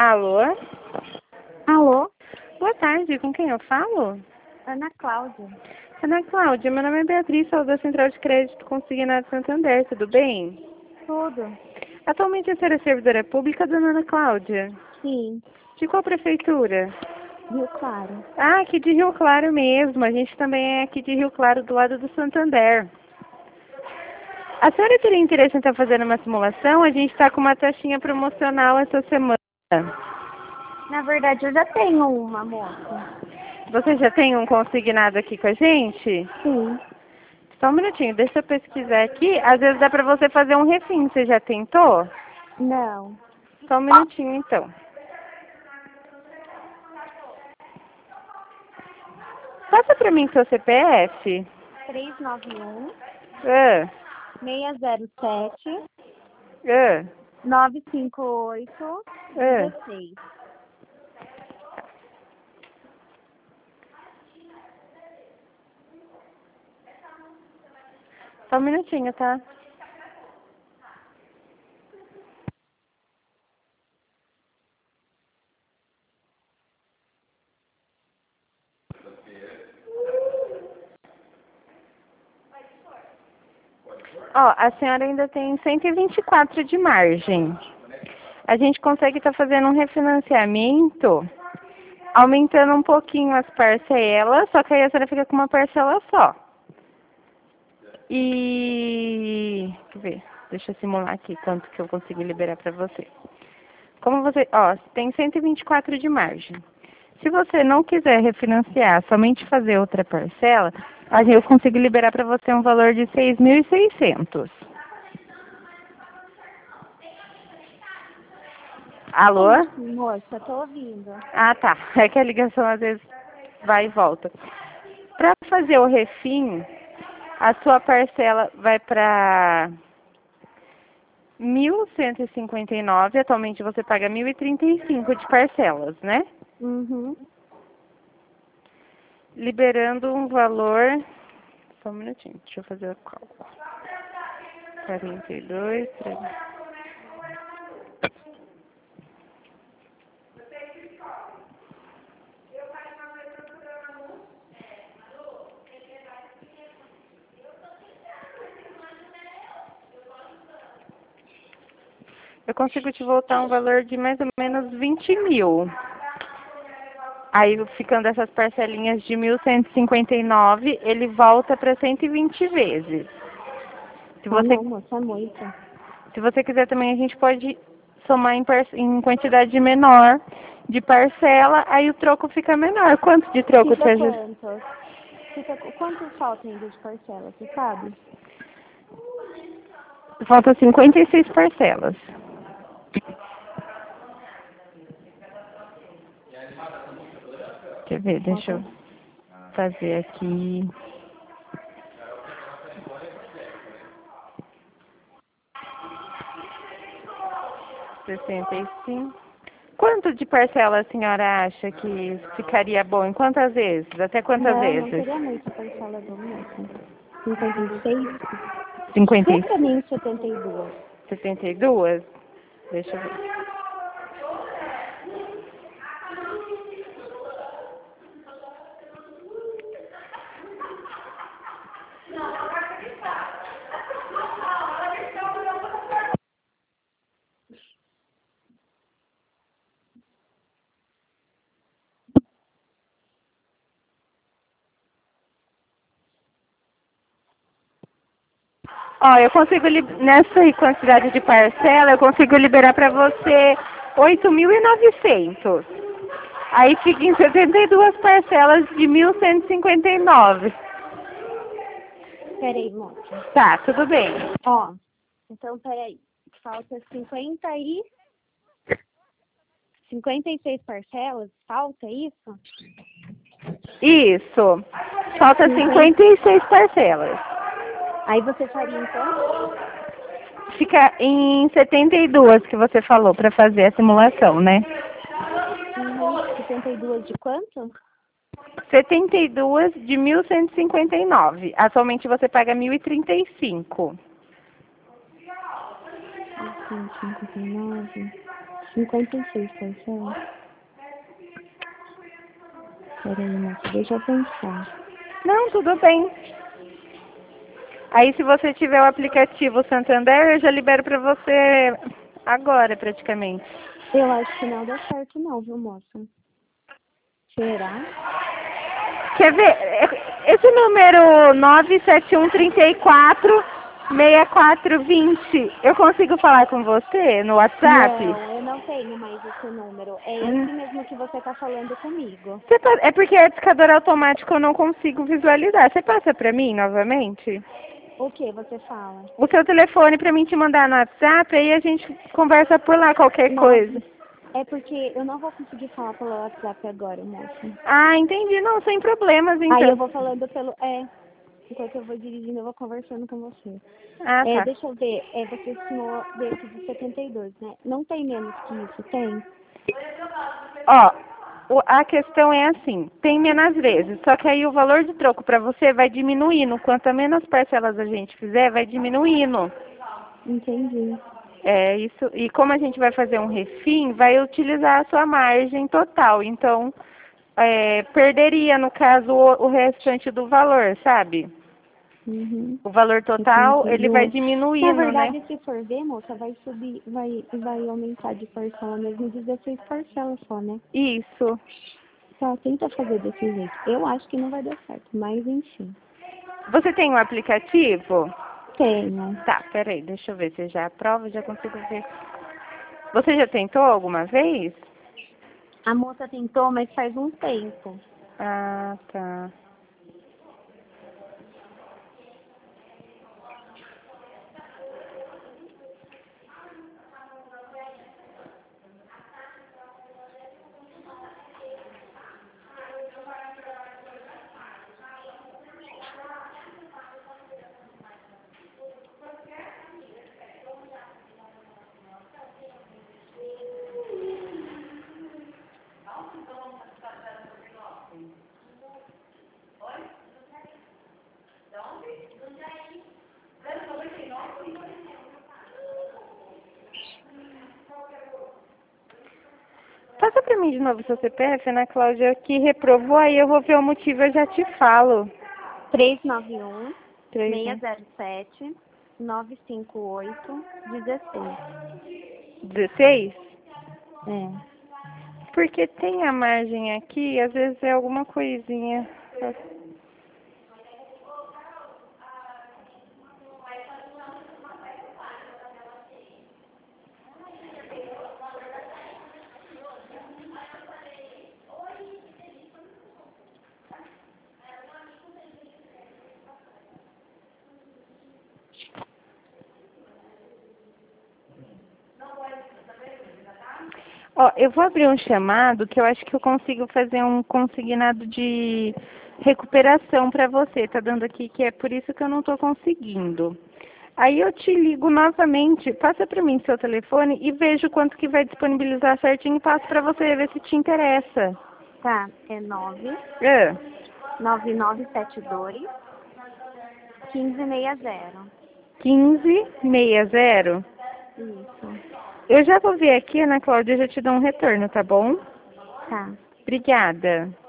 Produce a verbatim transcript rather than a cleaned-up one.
Alô? Alô? Boa tarde, com quem eu falo? Ana Cláudia. Ana Cláudia, meu nome é Beatriz, sou da Central de Crédito Consignado Santander, tudo bem? Tudo? Atualmente a senhora é servidora pública, dona Ana Cláudia? Sim. De qual prefeitura? Rio Claro. Ah, aqui de Rio Claro mesmo, a gente também é aqui de Rio Claro, do lado do Santander. A senhora teria interesse em estar fazendo uma simulação? A gente está com uma taxinha promocional essa semana. Na verdade, eu já tenho uma moça. Você já tem um consignado aqui com a gente? Sim. Só um minutinho, deixa eu pesquisar aqui. Às vezes dá para você fazer um refim, você já tentou? Não. Só um minutinho então. Passa para mim seu C P F. três nove um, Ah, seis zero sete, ah, nove cinco oito, ah. dezesseis. Só um minutinho, tá? Ó, a senhora ainda tem cento e vinte e quatro de margem. A gente consegue estar fazendo um refinanciamento, aumentando um pouquinho as parcelas, só que aí a senhora fica com uma parcela só. E... Deixa eu ver, deixa eu simular aqui quanto que eu consigo liberar para você. Como você, ó, tem cento e vinte e quatro de margem. Se você não quiser refinanciar, somente fazer outra parcela, aí eu consigo liberar para você um valor de seis mil e seiscentos. Alô? Moça, tô ouvindo. Ah, tá. É que a ligação às vezes vai e volta. Para fazer o refim, a sua parcela vai para mil cento e cinquenta e nove. Atualmente você paga mil e trinta e cinco de parcelas, né? Uhum. Liberando um valor... Só um minutinho, deixa eu fazer o cálculo. quarenta e dois, trezentos. Eu consigo te voltar um valor de mais ou menos vinte mil. Aí, ficando essas parcelinhas de mil cento e cinquenta e nove, ele volta para cento e vinte vezes. Se Ah, você, não, moça, é muito. se você quiser também, a gente pode somar em, par, em quantidade menor de parcela, aí o troco fica menor. Quanto de troco te Fica ajuda? quanto? Fica... Quanto falta ainda de parcela, você sabe? Falta cinquenta e seis parcelas. Quer ver? Deixa eu fazer aqui. sessenta e cinco. Quanto de parcela a senhora acha que ficaria bom? Em quantas vezes? Até quantas Não, não vezes? seria muito a parcela do moça. cinquenta e seis? cinquenta Vê e pra mim setenta e dois. setenta e dois? Deixa eu ver. Ó, eu consigo, li- nessa aí quantidade de parcela, eu consigo liberar para você oito mil e novecentos. Aí fica em setenta e duas parcelas de mil cento e cinquenta e nove. Peraí, moça. Tá, tudo bem. Ó, então peraí. Falta cinquenta e... cinquenta e seis parcelas? Falta isso? Isso. Falta Cinquenta. cinquenta e seis parcelas. Aí você faria então? Fica em setenta e duas que você falou para fazer a simulação, né? Uhum. setenta e duas de quanto? setenta e duas de mil cento e cinquenta e nove. Atualmente você paga mil e trinta e cinco. cento e cinquenta e nove. cinquenta e seis parcelas? Peraí, moça, deixa eu pensar. Não, tudo bem. Aí se você tiver o aplicativo Santander, eu já libero pra você agora, praticamente. Eu acho que não dá certo não, viu, moça? Será? Quer ver? Esse número nove sete um três quatro, seis quatro dois zero, eu consigo falar com você no WhatsApp? Não, eu não tenho mais esse número. É esse Hum. mesmo que você tá falando comigo. Você tá- É porque é discador automático, eu não consigo visualizar. Você passa pra mim novamente? O que você fala? O seu telefone pra mim te mandar no WhatsApp, aí a gente conversa por lá, qualquer coisa. Nossa, é porque eu não vou conseguir falar pelo WhatsApp agora, moça. Ah, entendi. Não, sem problemas, Aí eu então. vou falando pelo... É, enquanto eu vou dirigindo, eu vou conversando com você. Ah, É, tá. deixa eu ver. É, você estimou dentro de setenta e dois, né? Não tem menos que isso, tem? Ó, o- a questão é assim, tem menos vezes, só que aí o valor de troco para você vai diminuindo. Quanto menos parcelas a gente fizer, vai diminuindo. Entendi. É isso. E como a gente vai fazer um refim, vai utilizar a sua margem total. Então, é, perderia, no caso, o, o restante do valor, sabe? Uhum. O valor total, ele vai Entendi. Na diminuindo, né? verdade, se for ver, moça, vai subir, vai, vai aumentar de parcela mesmo dezesseis parcelas só, né? Isso. Tá, tenta fazer desse jeito. Eu acho que não vai dar certo, mas enfim. Você tem um aplicativo? Tenho. Tá, peraí, deixa eu ver se já aprova, já consigo ver. Você já tentou alguma vez? A moça tentou, mas faz um tempo. Ah, tá. Passa pra mim de novo seu C P F, Ana Cláudia, que reprovou, aí eu vou ver o motivo e eu já te falo. três nove um, Três, seis né? zero sete, nove cinco oito, dezesseis. dezesseis? É. Porque tem a margem aqui, às vezes é alguma coisinha. Ó, eu vou abrir um chamado que eu acho que eu consigo fazer um consignado de recuperação para você. Tá dando aqui que é por isso que eu não tô conseguindo. Aí eu te ligo novamente, passa para mim seu telefone e vejo quanto que vai disponibilizar certinho e passo para você ver se te interessa. Tá, é nove É, nove nove sete dois, um cinco seis zero. quinze sessenta. Isso. Eu já vou ver aqui, Ana Cláudia, eu já te dou um retorno, tá bom? Tá. Obrigada.